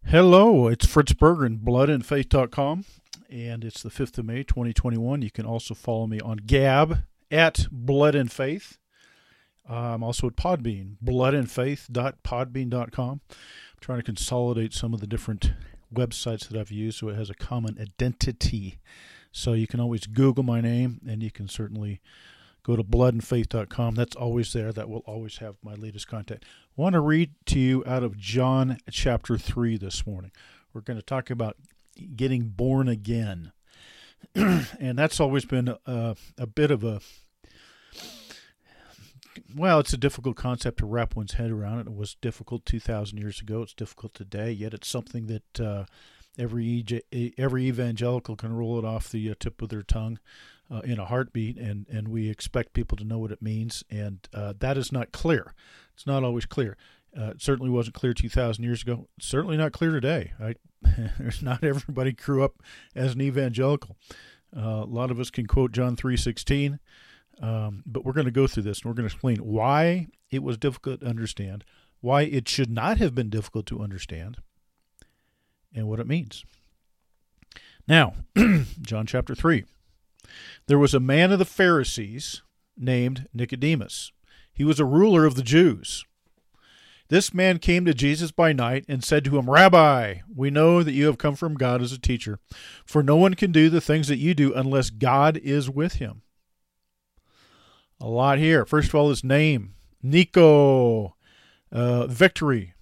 Hello, it's Fritz Berger and bloodandfaith.com, and it's the 5th of May, 2021. You can also follow me on Gab at Blood and Faith. I'm also at Podbean, bloodandfaith.podbean.com. I'm trying to consolidate some of the different websites that I've used so it has a common identity. So you can always Google my name, and you can certainly go to bloodandfaith.com. That's always there. That will always have my latest content. I want to read to you out of John chapter 3 this morning. We're going to talk about getting born again. And that's always been a bit of it's a difficult concept to wrap one's head around. It was difficult 2,000 years ago. It's difficult today, yet it's something that every evangelical can roll it off the tip of their tongue in a heartbeat, and we expect people to know what it means, and that is not clear. It's not always clear. It certainly wasn't clear 2,000 years ago. It's certainly not clear today. Right? There's not everybody grew up as an evangelical. A lot of us can quote John 3:16, but we're going to go through this, and we're going to explain why it was difficult to understand, why it should not have been difficult to understand, and what it means. Now, John chapter 3. There was a man of the Pharisees named Nicodemus. He was a ruler of the Jews. This man came to Jesus by night and said to him, "Rabbi, we know that you have come from God as a teacher, for no one can do the things that you do unless God is with him." A lot here. First of all, his name, Nico, victory,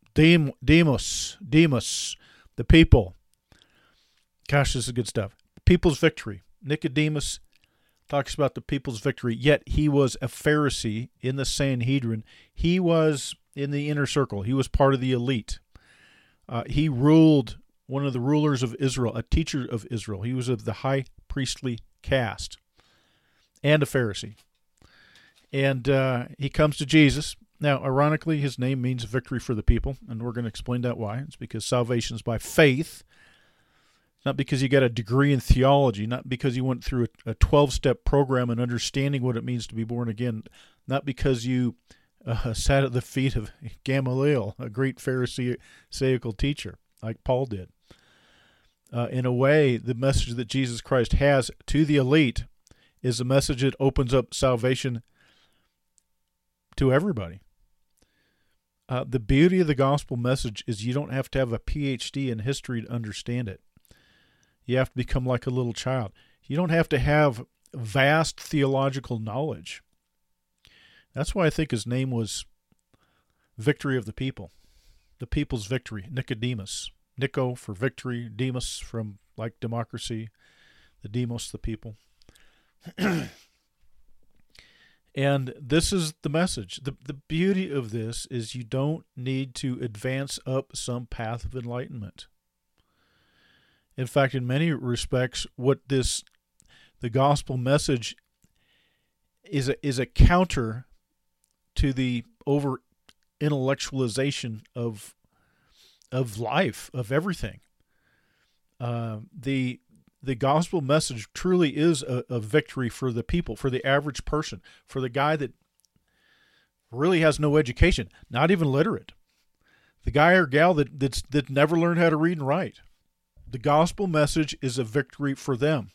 Demos, the people. Gosh, this is good stuff. People's victory. Nicodemus talks about the people's victory, yet he was a Pharisee in the Sanhedrin. He was in the inner circle. He was part of the elite. He ruled, one of the rulers of Israel, a teacher of Israel. He was of the high priestly caste and a Pharisee. And he comes to Jesus. Now, ironically, his name means victory for the people, and we're going to explain that why. It's because salvation is by faith. Not because you got a degree in theology, not because you went through a 12-step program in understanding what it means to be born again, not because you sat at the feet of Gamaliel, a great Pharisaical teacher, like Paul did. In a way, the message that Jesus Christ has to the elite is a message that opens up salvation to everybody. The beauty of the gospel message is you don't have to have a PhD in history to understand it. You have to become like a little child. You don't have to have vast theological knowledge. That's why I think his name was Victory of the People. The people's victory, Nicodemus. Nico for victory, Demos from like democracy, the demos, the people. And this is the message. The beauty of this is you don't need to advance up some path of enlightenment. In fact, in many respects, the gospel message is a counter to the over intellectualization of life, of everything. The gospel message truly is a victory for the people, for the average person, for the guy that really has no education, not even literate, the guy or gal that never learned how to read and write. The gospel message is a victory for them.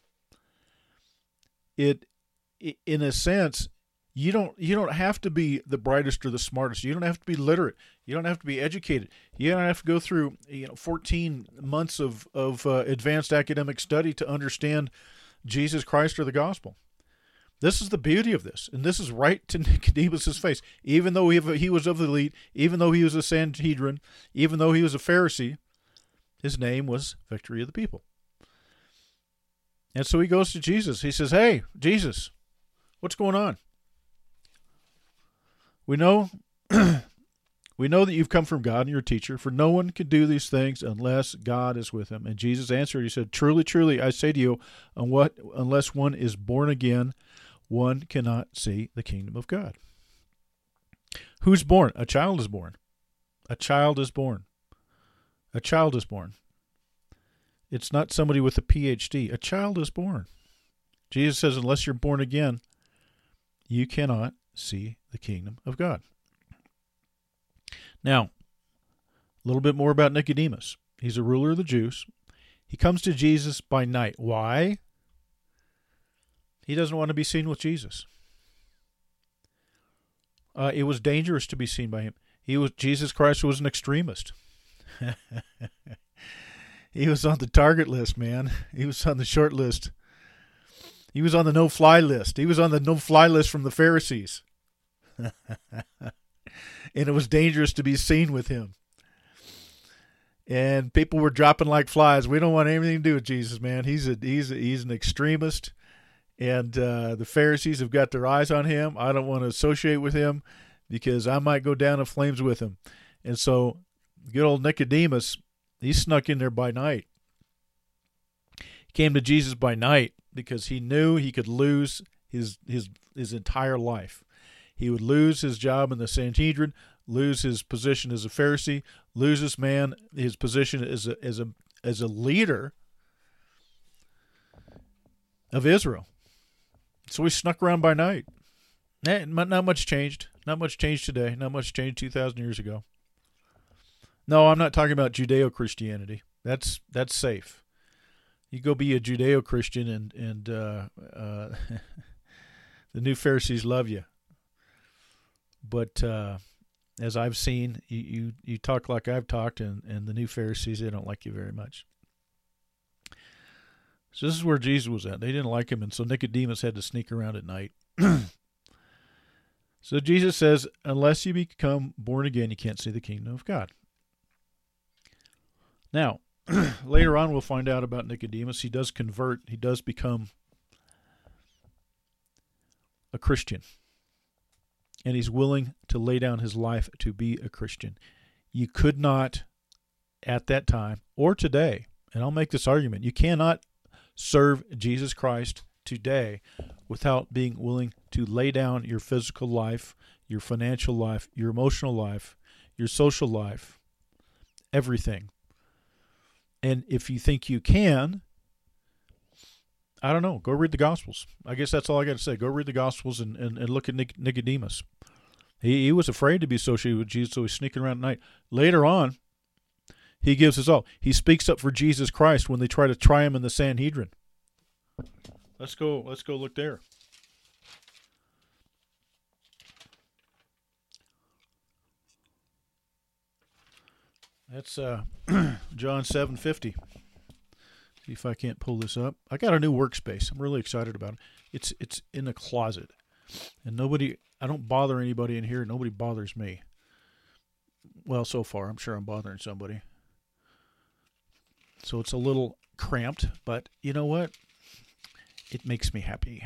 In a sense, you don't have to be the brightest or the smartest. You don't have to be literate. You don't have to be educated. You don't have to go through 14 months of advanced academic study to understand Jesus Christ or the gospel. This is the beauty of this, and this is right to Nicodemus' face. Even though he was of the elite, even though he was a Sanhedrin, even though he was a Pharisee, his name was Victory of the People. And so he goes to Jesus. He says, "Hey, Jesus, what's going on? We know that you've come from God and you're a teacher, for no one can do these things unless God is with him." And Jesus answered, he said, "Truly, truly, I say to you, unless one is born again, one cannot see the kingdom of God." Who's born? A child is born. A child is born. A child is born. It's not somebody with a PhD. A child is born. Jesus says, unless you're born again, you cannot see the kingdom of God. Now, A little bit more about Nicodemus. He's a ruler of the Jews. He comes to Jesus by night. Why? He doesn't want to be seen with Jesus. It was dangerous to be seen by him. Jesus Christ was an extremist. He was on the target list, man. He was on the short list. He was on the no-fly list. He was on the no-fly list from the Pharisees. And it was dangerous to be seen with him. And people were dropping like flies. We don't want anything to do with Jesus, man. He's an extremist. And the Pharisees have got their eyes on him. I don't want to associate with him because I might go down in flames with him. And so good old Nicodemus, he snuck in there by night. He came to Jesus by night because he knew he could lose his entire life. He would lose his job in the Sanhedrin, lose his position as a Pharisee, lose his position as a leader of Israel. So he snuck around by night. Not much changed. Not much changed today. Not much changed 2,000 years ago. No, I'm not talking about Judeo-Christianity. That's safe. You go be a Judeo-Christian and the new Pharisees love you. But as I've seen, you talk like I've talked, and the new Pharisees, they don't like you very much. So this is where Jesus was at. They didn't like him, and so Nicodemus had to sneak around at night. So Jesus says, unless you become born again, you can't see the kingdom of God. Now, later on we'll find out about Nicodemus. He does convert. He does become a Christian. And he's willing to lay down his life to be a Christian. You could not, at that time, or today, and I'll make this argument, you cannot serve Jesus Christ today without being willing to lay down your physical life, your financial life, your emotional life, your social life, everything. And if you think you can, I don't know, go read the Gospels. I guess that's all I got to say. Go read the Gospels and look at Nicodemus. He was afraid to be associated with Jesus, so he's sneaking around at night. Later on, he gives his all. He speaks up for Jesus Christ when they try to try him in the Sanhedrin. Let's go look there. That's John 7:50. See if I can't pull this up. I got a new workspace. I'm really excited about it. It's in a closet. And I don't bother anybody in here. Nobody bothers me. Well, so far, I'm sure I'm bothering somebody. So it's a little cramped, but you know what? It makes me happy.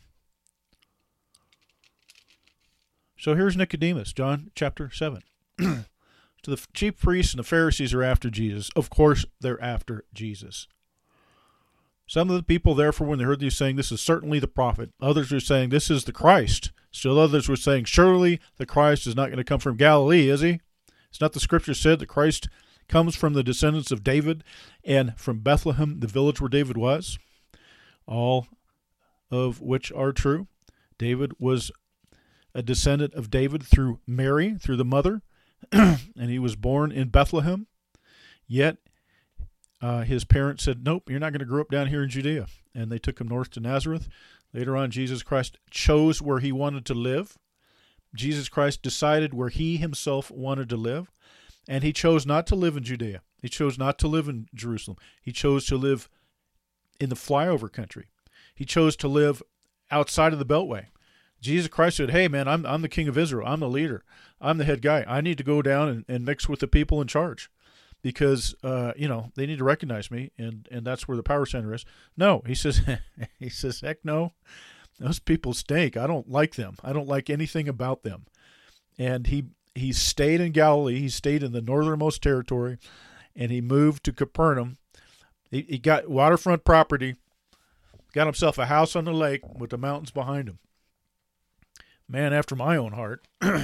So here's Nicodemus, John chapter 7. So the chief priests and the Pharisees are after Jesus. Of course, they're after Jesus. Some of the people, therefore, when they heard these saying, this is certainly the prophet. Others were saying, this is the Christ. Still others were saying, surely the Christ is not going to come from Galilee, is he? It's not the scripture said that Christ comes from the descendants of David and from Bethlehem, the village where David was, all of which are true. David was a descendant of David through Mary, through the mother, and he was born in Bethlehem. Yet his parents said, nope, you're not going to grow up down here in Judea. And they took him north to Nazareth. Later on, Jesus Christ chose where he wanted to live. Jesus Christ decided where he himself wanted to live. And he chose not to live in Judea. He chose not to live in Jerusalem. He chose to live in the flyover country. He chose to live outside of the Beltway. Jesus Christ said, hey, man, I'm the king of Israel. I'm the leader. I'm the head guy. I need to go down and mix with the people in charge because, they need to recognize me, and that's where the power center is. No, he says, heck no. Those people stink. I don't like them. I don't like anything about them. And he stayed in Galilee. He stayed in the northernmost territory, and he moved to Capernaum. He got waterfront property, got himself a house on the lake with the mountains behind him. Man after my own heart.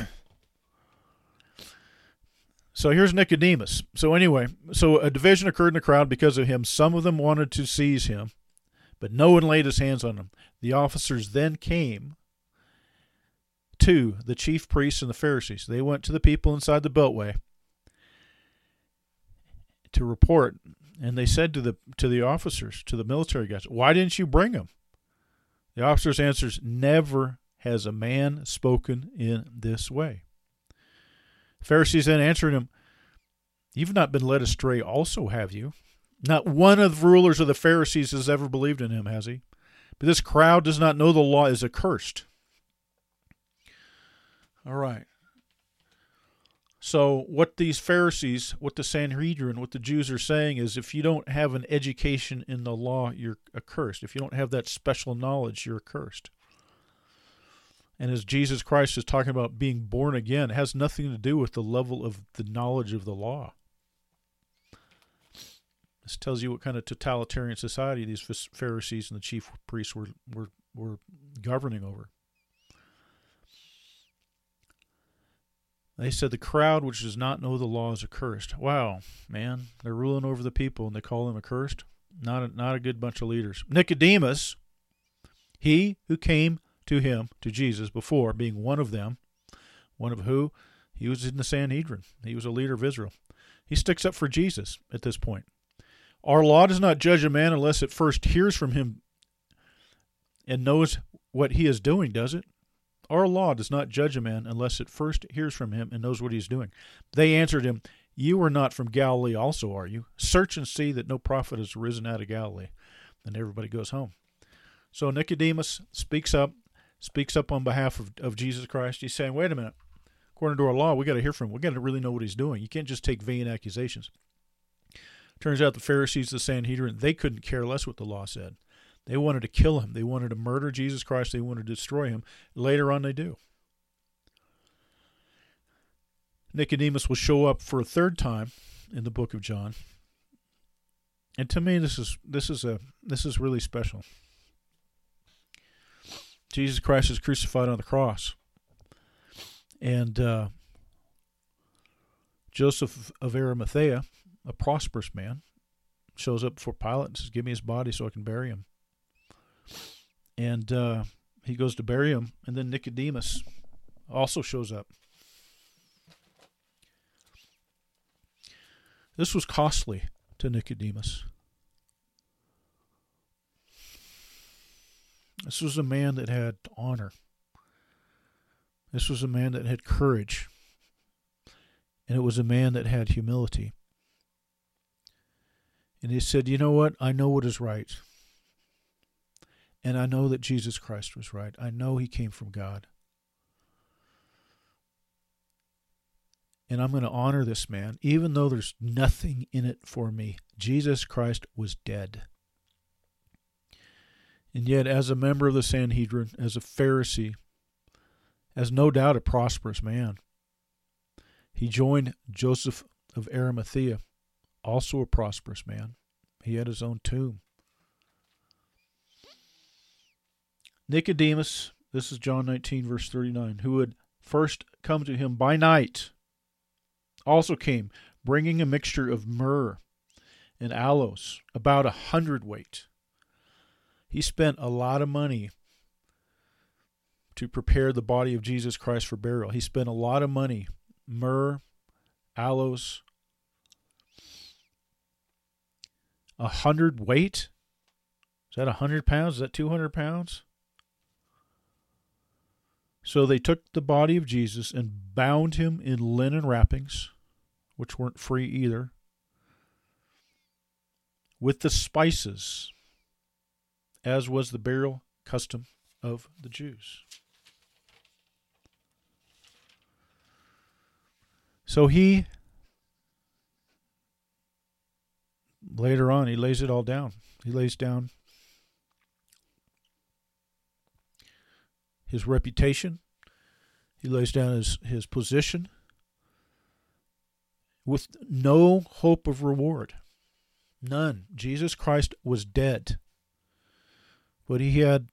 So here's Nicodemus. So anyway, a division occurred in the crowd because of him. Some of them wanted to seize him, but no one laid his hands on him. The officers then came to the chief priests and the Pharisees. They went to the people inside the Beltway, to report, and they said to the officers, to the military guys, "Why didn't you bring him?" The officers answers, "Never has a man spoken in this way." Pharisees then answered him, "You've not been led astray also, have you? Not one of the rulers of the Pharisees has ever believed in him, has he? But this crowd does not know the law is accursed." All right. So what these Pharisees, what the Sanhedrin, what the Jews are saying is, if you don't have an education in the law, you're accursed. If you don't have that special knowledge, you're accursed. And as Jesus Christ is talking about being born again, it has nothing to do with the level of the knowledge of the law. This tells you what kind of totalitarian society these Pharisees and the chief priests were governing over. They said the crowd which does not know the law is accursed. Wow, man, they're ruling over the people and they call them accursed. Not a good bunch of leaders. Nicodemus, he who came to him, to Jesus, before, being one of them, one of who? He was in the Sanhedrin. He was a leader of Israel. He sticks up for Jesus at this point. Our law does not judge a man unless it first hears from him and knows what he is doing, does it? Our law does not judge a man unless it first hears from him and knows what he is doing. They answered him, "You are not from Galilee also, are you? Search and see that no prophet has risen out of Galilee." And everybody goes home. So Nicodemus speaks up on behalf of Jesus Christ. He's saying, wait a minute, according to our law, we got to hear from him. We got to really know what he's doing. You can't just take vain accusations. Turns out the Pharisees, the Sanhedrin, they couldn't care less what the law said. They wanted to kill him. They wanted to murder Jesus Christ. They wanted to destroy him. Later on, they do. Nicodemus will show up for a third time in the book of John, and to me, this is really special. Jesus Christ is crucified on the cross, and Joseph of Arimathea, a prosperous man, shows up before Pilate and says, "Give me his body so I can bury him." And he goes to bury him, and then Nicodemus also shows up. This was costly to Nicodemus. This was a man that had honor. This was a man that had courage. And it was a man that had humility. And he said, "You know what? I know what is right. And I know that Jesus Christ was right. I know he came from God. And I'm going to honor this man, even though there's nothing in it for me." Jesus Christ was dead. And yet, as a member of the Sanhedrin, as a Pharisee, as no doubt a prosperous man, he joined Joseph of Arimathea, also a prosperous man. He had his own tomb. Nicodemus, this is John 19, verse 39, who had first come to him by night, also came, bringing a mixture of myrrh and aloes, about 100 weight. He spent a lot of money to prepare the body of Jesus Christ for burial. He spent a lot of money, myrrh, aloes, 100 weight? Is that 100 pounds? Is that 200 pounds? So they took the body of Jesus and bound him in linen wrappings, which weren't free either, with the spices, as was the burial custom of the Jews. So he, later on, he lays it all down. He lays down his reputation. He lays down his position with no hope of reward. None. Jesus Christ was dead. But he had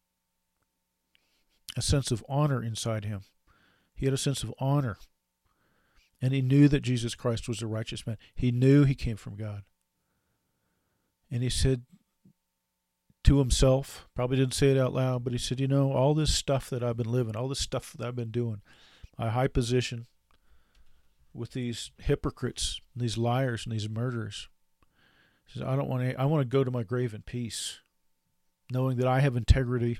a sense of honor inside him. He had a sense of honor. And he knew that Jesus Christ was a righteous man. He knew he came from God. And he said to himself, probably didn't say it out loud, but he said, all this stuff that I've been living, all this stuff that I've been doing, my high position, with these hypocrites, these liars, and these murderers. He says, I want to go to my grave in peace, knowing that I have integrity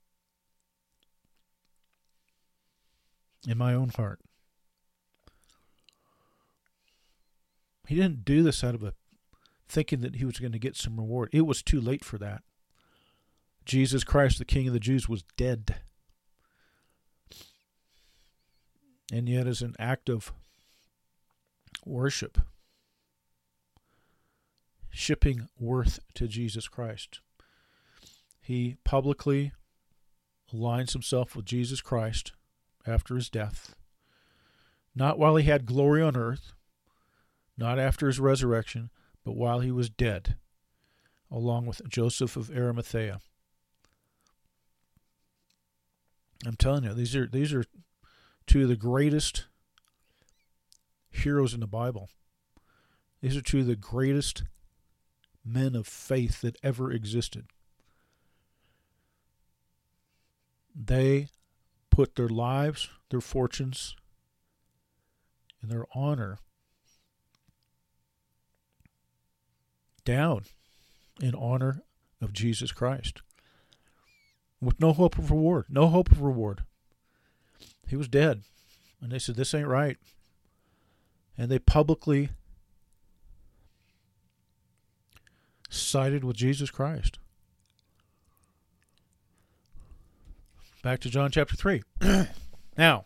in my own heart. He didn't do this out of thinking that he was going to get some reward. It was too late for that. Jesus Christ, the King of the Jews, was dead. And yet, as an act of worship, shipping worth to Jesus Christ, he publicly aligns himself with Jesus Christ after his death, not while he had glory on earth, not after his resurrection, but while he was dead, along with Joseph of Arimathea. I'm telling you, these are two of the greatest heroes in the Bible. These are two of the greatest men of faith that ever existed. They put their lives, their fortunes, and their honor down in honor of Jesus Christ, with no hope of reward. No hope of reward. He was dead. And they said, this ain't right. And they publicly sided with Jesus Christ. Back to John chapter 3. Now,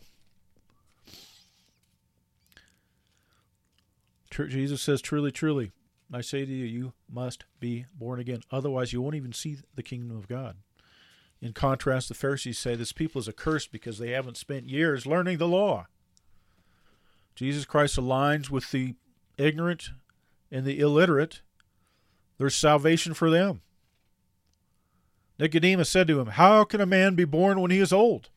Jesus says, truly, truly, I say to you, you must be born again. Otherwise, you won't even see the kingdom of God. In contrast, the Pharisees say this people is accursed because they haven't spent years learning the law. Jesus Christ aligns with the ignorant and the illiterate. There's salvation for them. Nicodemus said to him, how can a man be born when he is old?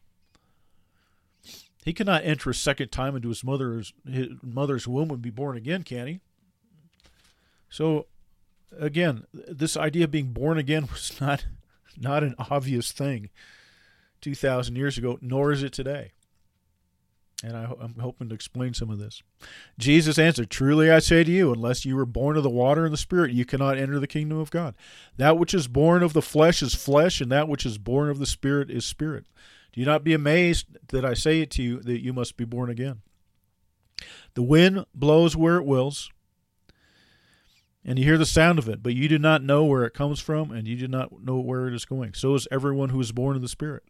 He cannot enter a second time into his mother's womb and be born again, can he? So, again, this idea of being born again was not an obvious thing 2,000 years ago, nor is it today. And I'm hoping to explain some of this. Jesus answered, truly I say to you, unless you were born of the water and the Spirit, you cannot enter the kingdom of God. That which is born of the flesh is flesh, and that which is born of the Spirit is spirit. Do not be amazed that I say it to you, that you must be born again. The wind blows where it wills, and you hear the sound of it, but you do not know where it comes from, and you do not know where it is going. So is everyone who is born of the Spirit.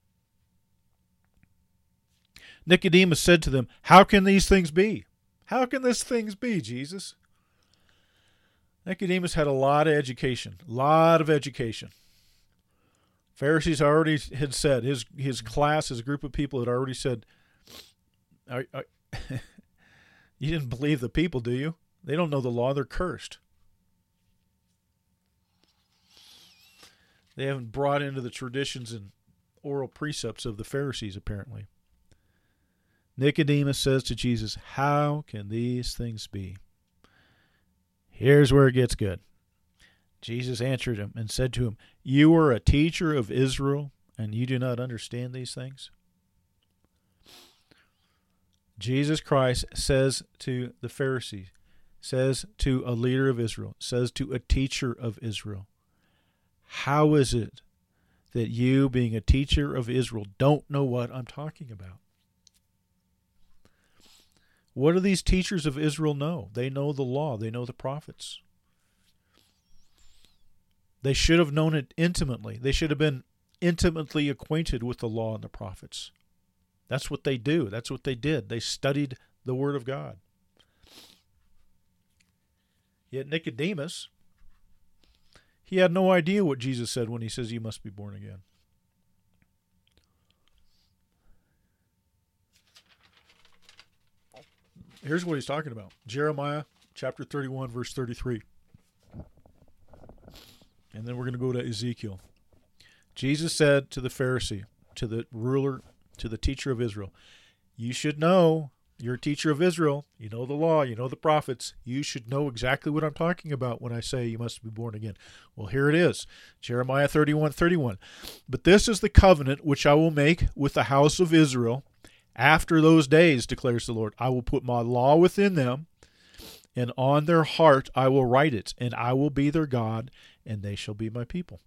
Nicodemus said to them, how can these things be? How can these things be, Jesus? Nicodemus had a lot of education. Pharisees already had said, his class, his group of people had already said, you didn't believe the people, do you? They don't know the law. They're cursed. They haven't brought into the traditions and oral precepts of the Pharisees, apparently. Nicodemus says to Jesus, how can these things be? Here's where it gets good. Jesus answered him and said to him, you are a teacher of Israel, and you do not understand these things? Jesus Christ says to the Pharisees, says to a leader of Israel, says to a teacher of Israel, how is it that you, being a teacher of Israel, don't know what I'm talking about? What do these teachers of Israel know? They know the law. They know the prophets. They should have known it intimately. They should have been intimately acquainted with the law and the prophets. That's what they do. That's what they did. They studied the Word of God. Yet Nicodemus, he had no idea what Jesus said when he says you must be born again. Here's what he's talking about. Jeremiah chapter 31, verse 33. And then we're going to go to Ezekiel. Jesus said to the Pharisee, to the ruler, to the teacher of Israel, you should know, you're a teacher of Israel, you know the law, you know the prophets, you should know exactly what I'm talking about when I say you must be born again. Well, here it is, Jeremiah 31:31. But this is the covenant which I will make with the house of Israel After those days, declares the Lord, I will put my law within them, and on their heart I will write it, and I will be their God, and they shall be my people.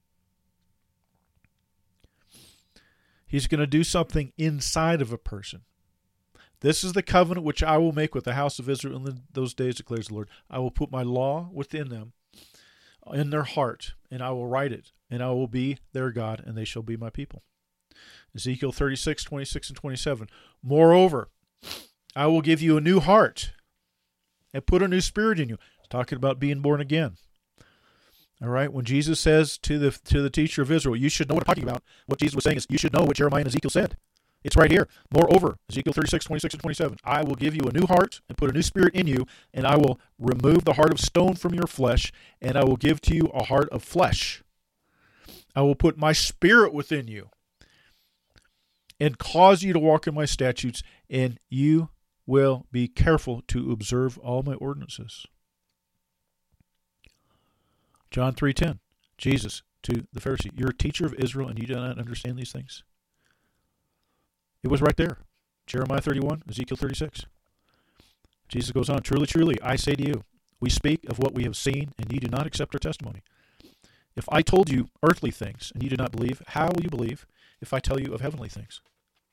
He's going to do something inside of a person. This is the covenant which I will make with the house of Israel in those days, declares the Lord. I will put my law within them, in their heart, and I will write it, and I will be their God, and they shall be my people. Ezekiel 36, 26, and 27. Moreover, I will give you a new heart and put a new spirit in you. It's talking about being born again. All right, when Jesus says to the teacher of Israel, you should know what I'm talking about. What Jesus was saying is, you should know what Jeremiah and Ezekiel said. It's right here. Moreover, Ezekiel 36, 26, and 27. I will give you a new heart and put a new spirit in you, and I will remove the heart of stone from your flesh, and I will give to you a heart of flesh. I will put my spirit within you and cause you to walk in my statutes, and you will be careful to observe all my ordinances. John 3:10, Jesus to the Pharisee, you're a teacher of Israel and you do not understand these things? It was right there. Jeremiah 31, Ezekiel 36. Jesus goes on, truly, truly, I say to you, we speak of what we have seen, and you do not accept our testimony. If I told you earthly things, and you do not believe, how will you believe if I tell you of heavenly things?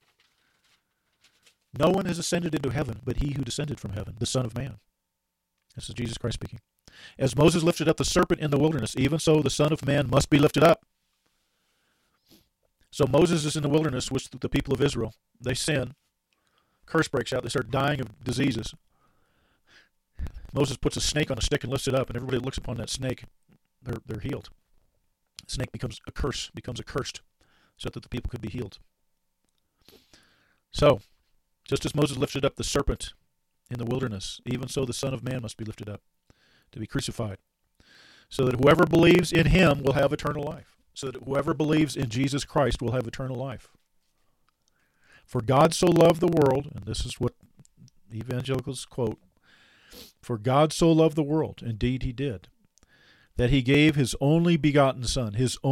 No one has ascended into heaven but he who descended from heaven, the Son of Man. This is Jesus Christ speaking. As Moses lifted up the serpent in the wilderness, even so the Son of Man must be lifted up. So Moses is in the wilderness with the people of Israel. They sin. Curse breaks out. They start dying of diseases. Moses puts a snake on a stick and lifts it up, and everybody looks upon that snake. They're healed. The snake becomes accursed, so that the people could be healed. So, just as Moses lifted up the serpent in the wilderness, even so the Son of Man must be lifted up, to be crucified, so that whoever believes in him will have eternal life. So that whoever believes in Jesus Christ will have eternal life. For God so loved the world, and this is what the evangelicals quote, for God so loved the world, indeed he did, that he gave his only begotten Son,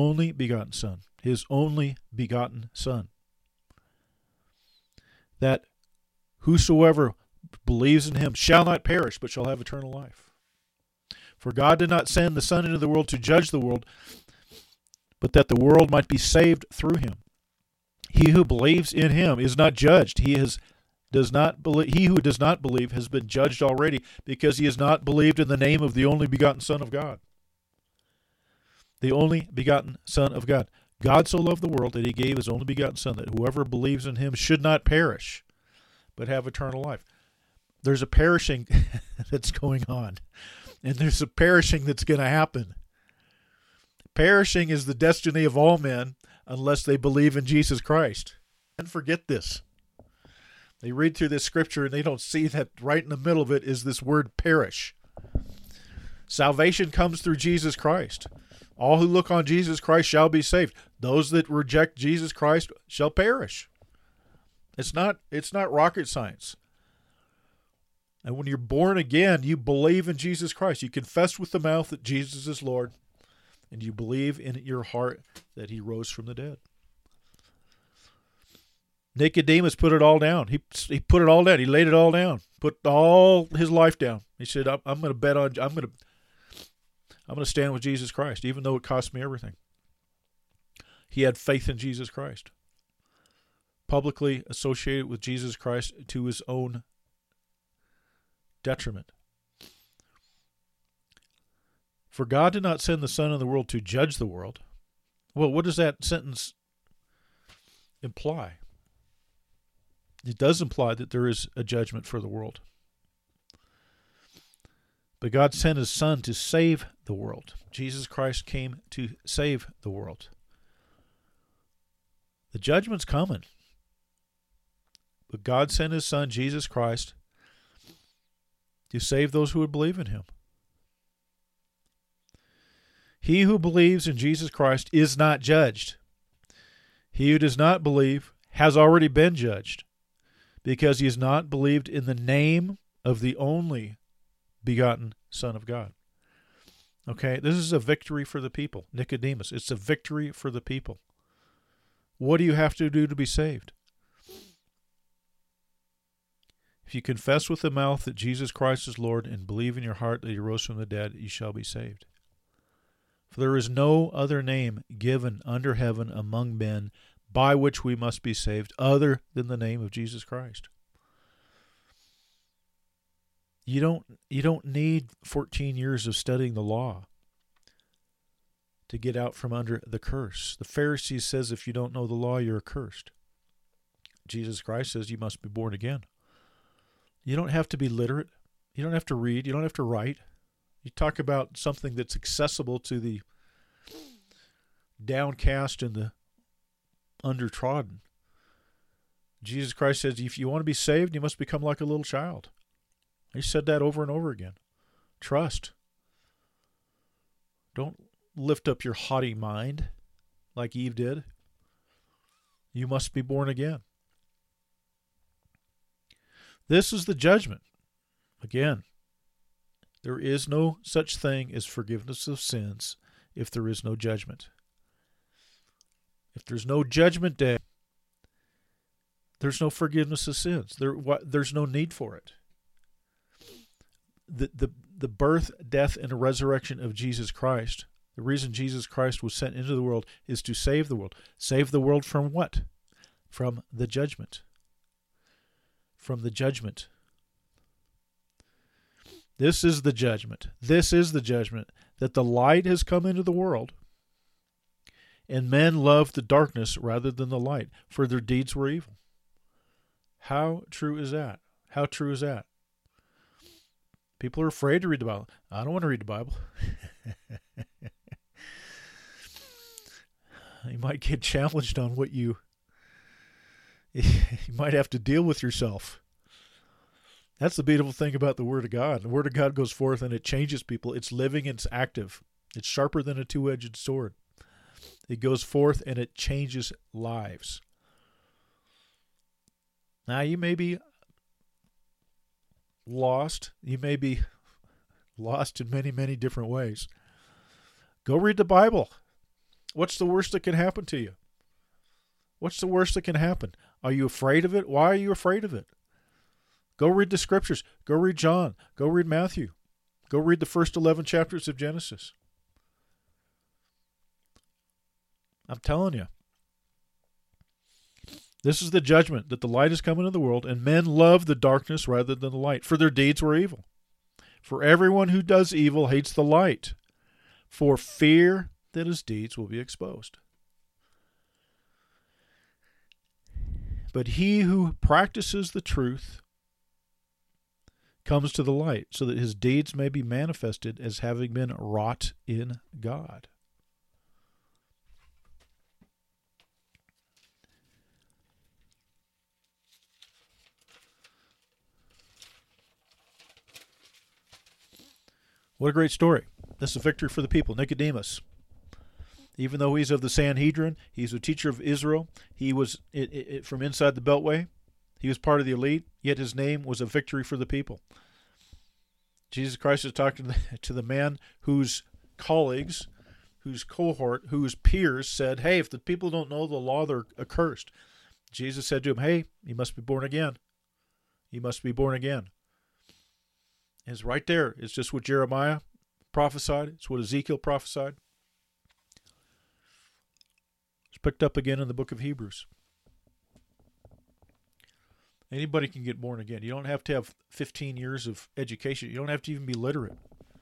that whosoever believes in him shall not perish, but shall have eternal life. For God did not send the Son into the world to judge the world, but that the world might be saved through him. He who believes in him is not judged. He who does not believe has been judged already, because he has not believed in the name of the only begotten Son of God. The only begotten Son of God. God so loved the world that he gave his only begotten Son, that whoever believes in him should not perish, but have eternal life. There's a perishing that's going on, and there's a perishing that's going to happen. Perishing is the destiny of all men unless they believe in Jesus Christ. And forget this. They read through this scripture and they don't see that right in the middle of it is this word perish. Salvation comes through Jesus Christ. All who look on Jesus Christ shall be saved. Those that reject Jesus Christ shall perish. It's not rocket science. And when you're born again, you believe in Jesus Christ. You confess with the mouth that Jesus is Lord, and you believe in your heart that he rose from the dead. Nicodemus put it all down. He put it all down. He laid it all down. Put all his life down. He said, I'm going to bet on, I'm going to stand with Jesus Christ, even though it cost me everything. He had faith in Jesus Christ. Publicly associated with Jesus Christ to his own detriment. For God did not send the Son in the world to judge the world. Well, what does that sentence imply? It does imply that there is a judgment for the world. But God sent his Son to save the world. Jesus Christ came to save the world. The judgment's coming. But God sent his Son, Jesus Christ, to save those who would believe in him. He who believes in Jesus Christ is not judged. He who does not believe has already been judged, because he has not believed in the name of the only begotten Son of God. Okay, this is a victory for the people. Nicodemus, it's a victory for the people. What do you have to do to be saved? If you confess with the mouth that Jesus Christ is Lord and believe in your heart that he rose from the dead, you shall be saved. For there is no other name given under heaven among men by which we must be saved other than the name of Jesus Christ. You don't need 14 years of studying the law to get out from under the curse. The Pharisees says if you don't know the law, you're accursed. Jesus Christ says you must be born again. You don't have to be literate. You don't have to read. You don't have to write. You talk about something that's accessible to the downcast and the undertrodden. Jesus Christ says if you want to be saved, you must become like a little child. He said that over and over again. Trust. Don't lift up your haughty mind like Eve did. You must be born again. This is the judgment. Again, there is no such thing as forgiveness of sins if there is no judgment. If there's no judgment day, there's no forgiveness of sins. There's no need for it. The birth, death, and resurrection of Jesus Christ, the reason Jesus Christ was sent into the world is to save the world. Save the world from what? From the judgment. From the judgment. This is the judgment. This is the judgment that the light has come into the world, and men loved the darkness rather than the light, for their deeds were evil. How true is that? How true is that? People are afraid to read the Bible. I don't want to read the Bible. You might get challenged on what you might have to deal with yourself. That's the beautiful thing about the Word of God. The Word of God goes forth and it changes people. It's living and it's active. It's sharper than a two-edged sword. It goes forth and it changes lives. Now, you may be lost. You may be lost in many, many different ways. Go read the Bible. What's the worst that can happen to you? What's the worst that can happen? Are you afraid of it? Why are you afraid of it? Go read the Scriptures. Go read John. Go read Matthew. Go read the first 11 chapters of Genesis. I'm telling you. This is the judgment, that the light has come into the world, and men love the darkness rather than the light, for their deeds were evil. For everyone who does evil hates the light, for fear that his deeds will be exposed. But he who practices the truth comes to the light, so that his deeds may be manifested as having been wrought in God. What a great story. This is a victory for the people. Nicodemus, even though he's of the Sanhedrin, he's a teacher of Israel, he was from inside the Beltway, he was part of the elite, yet his name was a victory for the people. Jesus Christ is talking to the man whose colleagues, whose cohort, whose peers said, hey, if the people don't know the law, they're accursed. Jesus said to him, hey, you must be born again. You must be born again. It's right there. It's just what Jeremiah prophesied. It's what Ezekiel prophesied. It's picked up again in the book of Hebrews. Anybody can get born again. You don't have to have 15 years of education. You don't have to even be literate.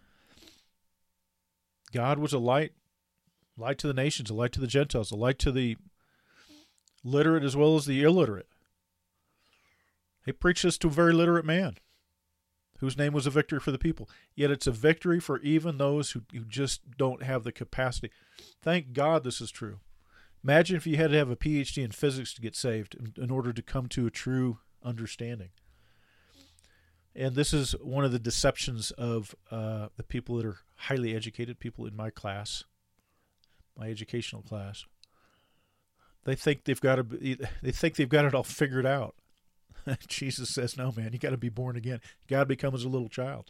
God was a light to the nations, a light to the Gentiles, a light to the literate as well as the illiterate. He preached this to a very literate man, whose name was a victory for the people. Yet it's a victory for even those who just don't have the capacity. Thank God this is true. Imagine if you had to have a PhD in physics to get saved in order to come to a true understanding. And this is one of the deceptions of the people that are highly educated, people in my class, my educational class. They think they've got it all figured out. Jesus says, no, man, you got to be born again. You got to become as a little child.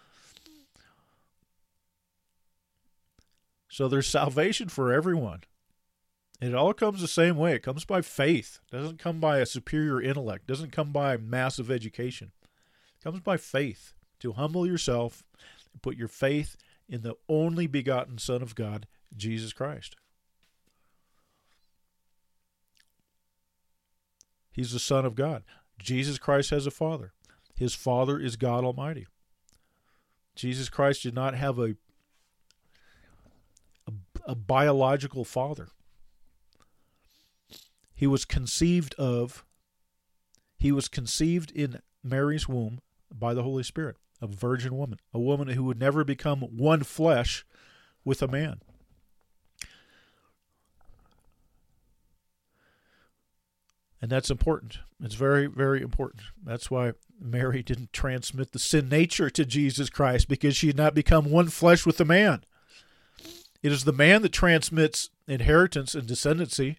So there's salvation for everyone. And it all comes the same way. It comes by faith. It doesn't come by a superior intellect. It doesn't come by massive education. It comes by faith, to humble yourself and put your faith in the only begotten Son of God, Jesus Christ. He's the Son of God. Jesus Christ has a Father. His Father is God Almighty. Jesus Christ did not have a biological father. He was conceived in Mary's womb by the Holy Spirit, a virgin woman, a woman who would never become one flesh with a man. And that's important. It's very, very important. That's why Mary didn't transmit the sin nature to Jesus Christ, because she had not become one flesh with the man. It is the man that transmits inheritance and descendancy.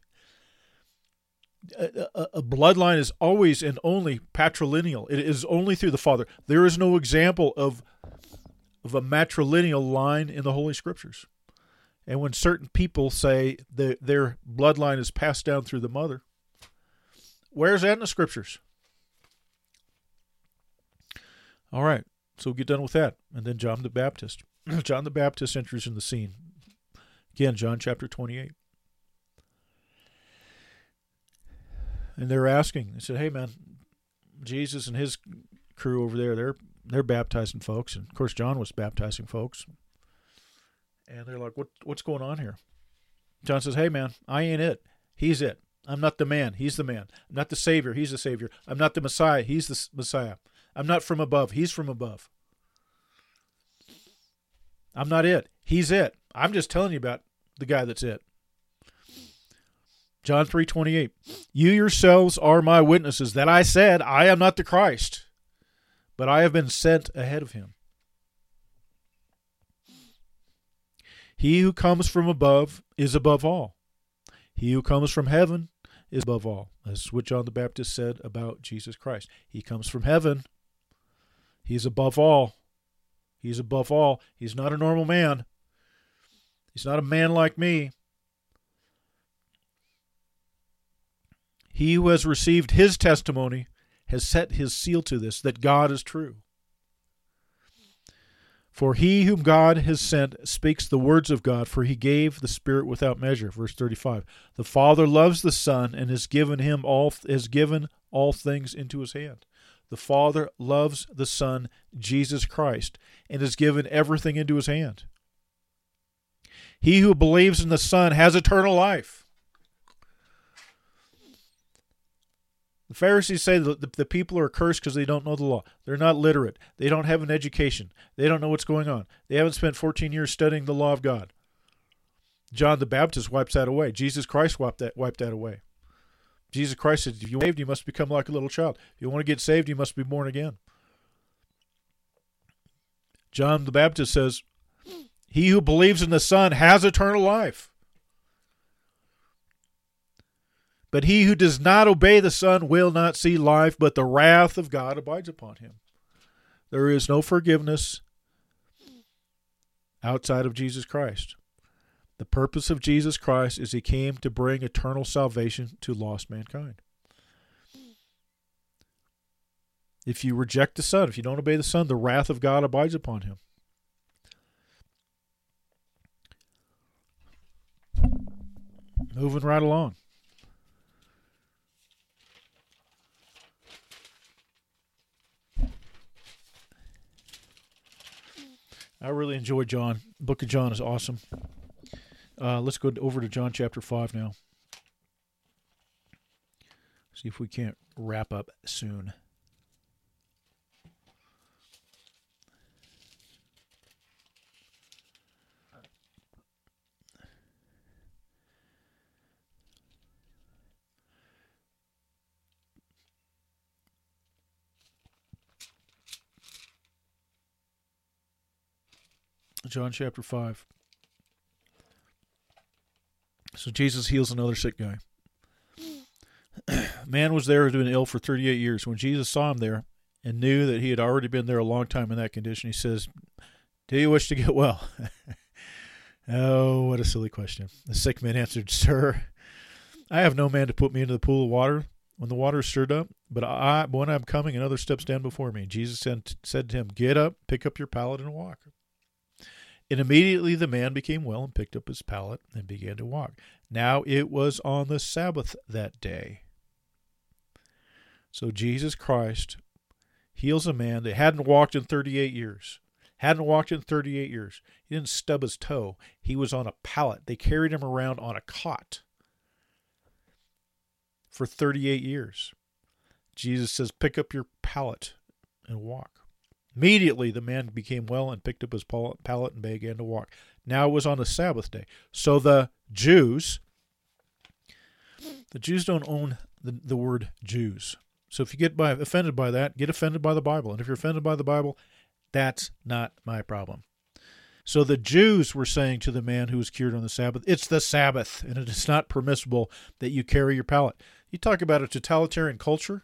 A bloodline is always and only patrilineal. It is only through the Father. There is no example of a matrilineal line in the Holy Scriptures. And when certain people say that their bloodline is passed down through the mother, where's that in the Scriptures? All right, so we'll get done with that. And then John the Baptist. John the Baptist enters in the scene. Again, John chapter 28. And they're asking, they said, hey man, Jesus and his crew over there, they're baptizing folks. And of course John was baptizing folks. And they're like, what's going on here? John says, hey man, I ain't it. He's it. I'm not the man. He's the man. I'm not the Savior. He's the Savior. I'm not the Messiah. He's the Messiah. I'm not from above. He's from above. I'm not it. He's it. I'm just telling you about the guy that's it. John 3:28. You yourselves are my witnesses that I said, I am not the Christ, but I have been sent ahead of him. He who comes from above is above all. He who comes from heaven is above all. That's what John the Baptist said about Jesus Christ. He comes from heaven. He's above all. He's above all. He's not a normal man. He's not a man like me. He who has received his testimony has set his seal to this, that God is true. For he whom God has sent speaks the words of God, for he gave the Spirit without measure. Verse 35. The Father loves the Son and has given all things into his hand. The Father loves the Son, Jesus Christ, and has given everything into his hand. He who believes in the Son has eternal life. The Pharisees say that the people are cursed because they don't know the law. They're not literate. They don't have an education. They don't know what's going on. They haven't spent 14 years studying the law of God. John the Baptist wipes that away. Jesus Christ wiped that away. Jesus Christ said, if you want to be saved, you must become like a little child. If you want to get saved, you must be born again. John the Baptist says, he who believes in the Son has eternal life. But he who does not obey the Son will not see life, but the wrath of God abides upon him. There is no forgiveness outside of Jesus Christ. The purpose of Jesus Christ is he came to bring eternal salvation to lost mankind. If you reject the Son, if you don't obey the Son, the wrath of God abides upon him. Moving right along. I really enjoy John. The book of John is awesome. Let's go over to John chapter 5 now. See if we can't wrap up soon. John chapter 5. So Jesus heals another sick guy. Man was there who had been ill for 38 years. When Jesus saw him there and knew that he had already been there a long time in that condition, he says, do you wish to get well? Oh, what a silly question. The sick man answered, Sir, I have no man to put me into the pool of water when the water is stirred up, but when I'm coming, another step stand before me. Jesus said to him, get up, pick up your pallet, and walk. And immediately the man became well and picked up his pallet and began to walk. Now it was on the Sabbath that day. So Jesus Christ heals a man that hadn't walked in 38 years. Hadn't walked in 38 years. He didn't stub his toe. He was on a pallet. They carried him around on a cot for 38 years. Jesus says, pick up your pallet and walk. Immediately the man became well and picked up his pallet and began to walk. Now it was on the Sabbath day. So the Jews don't own the word Jews. So if you get offended by that, get offended by the Bible. And if you're offended by the Bible, that's not my problem. So the Jews were saying to the man who was cured on the Sabbath, it's the Sabbath, and it is not permissible that you carry your pallet. You talk about a totalitarian culture.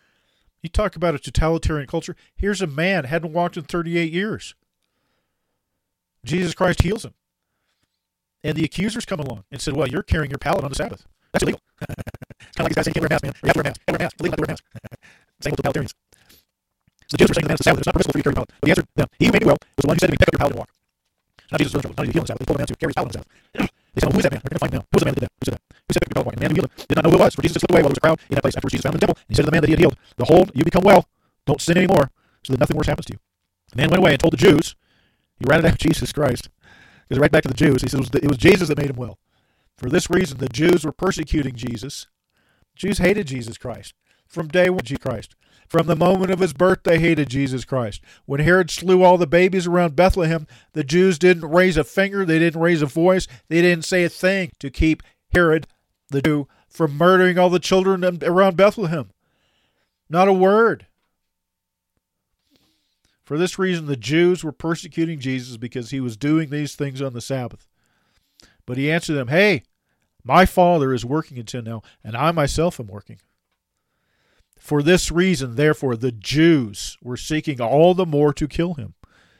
Here's a man hadn't walked in 38 years. Jesus Christ heals him. And the accusers come along and said, well, you're carrying your pallet on the Sabbath. That's illegal. It's kind of like these guys saying you can't wear a mask, man. Or you have to wear a mask. You have to wear a mask. Illegal not to wear a mask. Same with the totalitarians. So the Jews were saying to the man, it's the Sabbath. It's not permissible for you to carry your pallet. But he answered them, he who made me well was the one who said to me, pick up your pallet and walk. Not Jesus was in trouble. Not Jesus healed on the Sabbath. He told a man to carry his pallet on the Sabbath. They said, well, who is that man? They're going to find him now. Who was the man that did that? Who said that? Who said pick up your pallet and walk? And the man who healed him did not know who it was, for Jesus just slipped away while there was a crowd in that place. Afterwards Jesus found him in the temple, and he said to the man that he had healed, behold, you become well. Don't sin anymore, so that nothing worse happens to you. The man went away and told the Jews. He ratted out Jesus Christ. He goes right back to the Jews. He says it was Jesus that made him well. For this reason, the Jews were persecuting Jesus. Jews hated Jesus Christ from day one. Jesus Christ. From the moment of his birth, they hated Jesus Christ. When Herod slew all the babies around Bethlehem, the Jews didn't raise a finger. They didn't raise a voice. They didn't say a thing to keep Herod, the Jew, from murdering all the children around Bethlehem. Not a word. For this reason, the Jews were persecuting Jesus because he was doing these things on the Sabbath. But he answered them, hey, my Father is working until now, and I myself am working. For this reason, therefore, the Jews were seeking all the more to kill him.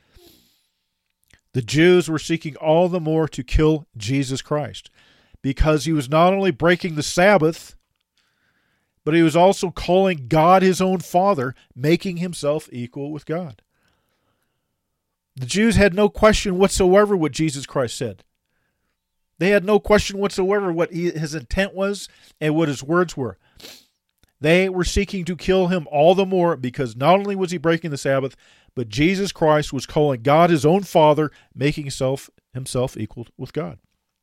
The Jews were seeking all the more to kill Jesus Christ because he was not only breaking the Sabbath, but he was also calling God his own Father, making himself equal with God. The Jews had no question whatsoever what Jesus Christ said. They had no question whatsoever what his intent was and what his words were. They were seeking to kill him all the more because not only was he breaking the Sabbath, but Jesus Christ was calling God his own Father, making himself equal with God.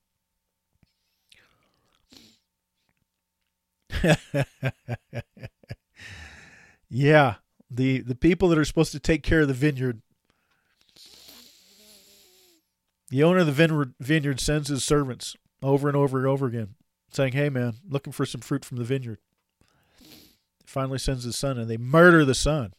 Yeah, the people that are supposed to take care of the vineyard. The owner of the vineyard sends his servants over and over and over again, saying, hey man, looking for some fruit from the vineyard. Finally sends his son, and they murder the son.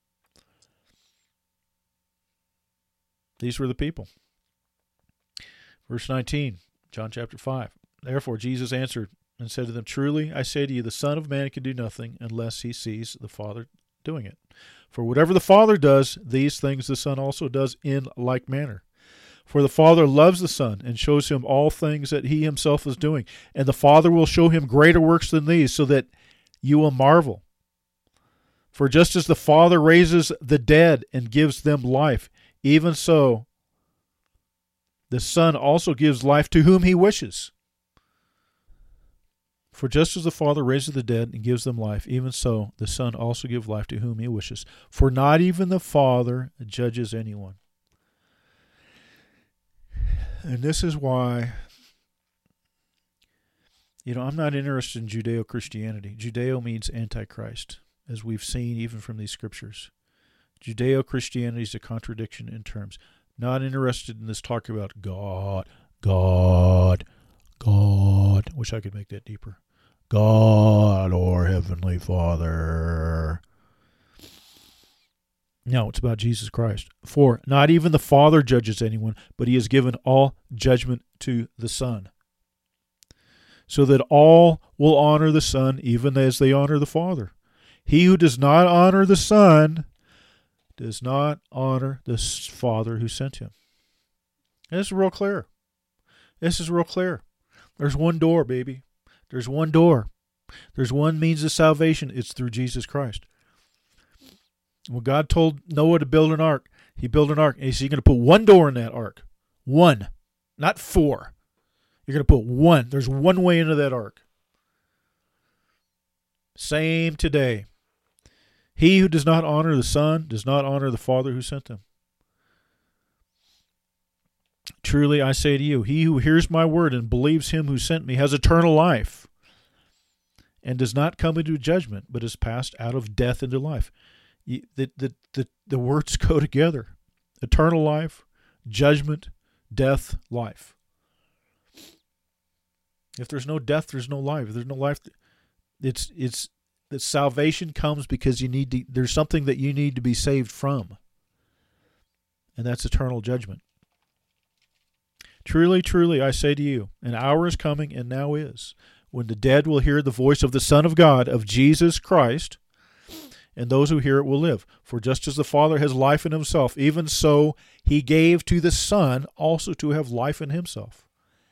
These were the people. Verse 19, John chapter 5. Therefore Jesus answered and said to them, truly I say to you, the Son of Man can do nothing unless he sees the Father doing it. For whatever the Father does, these things the Son also does in like manner. For the Father loves the Son and shows him all things that he himself is doing. And the Father will show him greater works than these, so that you will marvel. For just as the Father raises the dead and gives them life, even so the Son also gives life to whom he wishes. For just as the Father raises the dead and gives them life, even so the Son also gives life to whom he wishes. For not even the Father judges anyone. And this is why, I'm not interested in Judeo-Christianity. Judeo means Antichrist, as we've seen even from these scriptures. Judeo-Christianity is a contradiction in terms. Not interested in this talk about God. Wish I could make that deeper. God, or Heavenly Father. No, it's about Jesus Christ. For not even the Father judges anyone, but he has given all judgment to the Son, so that all will honor the Son even as they honor the Father. He who does not honor the Son does not honor the Father who sent him. And this is real clear. There's one door, baby. There's one door. There's one means of salvation. It's through Jesus Christ. When God told Noah to build an ark, he built an ark. And he said, you're going to put one door in that ark. One. Not four. You're going to put one. There's one way into that ark. Same today. He who does not honor the Son does not honor the Father who sent him. Truly I say to you, he who hears my word and believes him who sent me has eternal life, and does not come into judgment, but is passed out of death into life. The words go together. Eternal life, judgment, death, life. If there's no death, there's no life. If there's no life, it's that salvation comes because there's something that you need to be saved from. And that's eternal judgment. Truly, truly, I say to you, an hour is coming, and now is, when the dead will hear the voice of the Son of God, of Jesus Christ, and those who hear it will live. For just as the Father has life in himself, even so he gave to the Son also to have life in himself.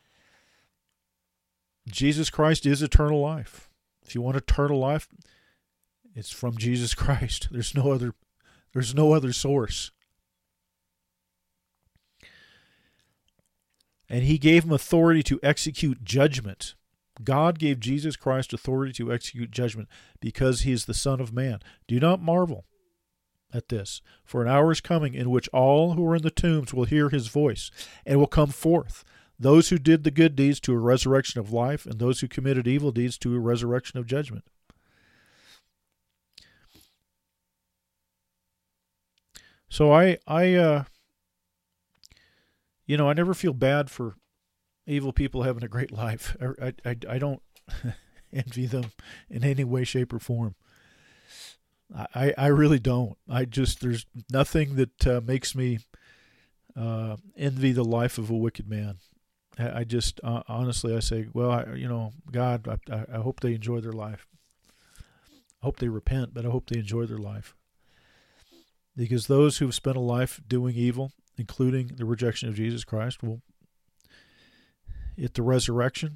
Jesus Christ is eternal life. If you want eternal life, it's from Jesus Christ. There's no other source. And he gave him authority to execute judgment. God gave Jesus Christ authority to execute judgment because he is the Son of Man. Do not marvel at this, for an hour is coming in which all who are in the tombs will hear his voice and will come forth, those who did the good deeds to a resurrection of life, and those who committed evil deeds to a resurrection of judgment. So I never feel bad for evil people having a great life. I don't envy them in any way, shape, or form. I really don't. There's nothing that makes me envy the life of a wicked man. I just honestly, I say, well, God, I hope they enjoy their life. I hope they repent, but I hope they enjoy their life. Because those who've spent a life doing evil, including the rejection of Jesus Christ, will, at the resurrection,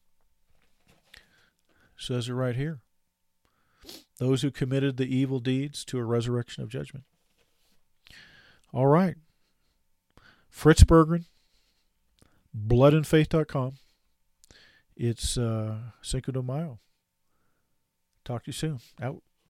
says it right here, those who committed the evil deeds to a resurrection of judgment. All right. Fritz Berggren, bloodandfaith.com. It's Cinco de Mayo. Talk to you soon. Out.